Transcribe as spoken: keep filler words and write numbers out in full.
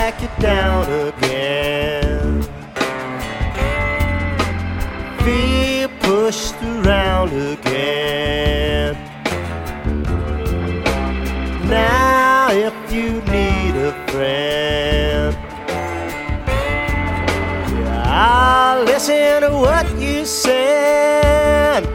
back you down again. Feel pushed around again. Now if you need a friend, yeah, I'll listen to what you say.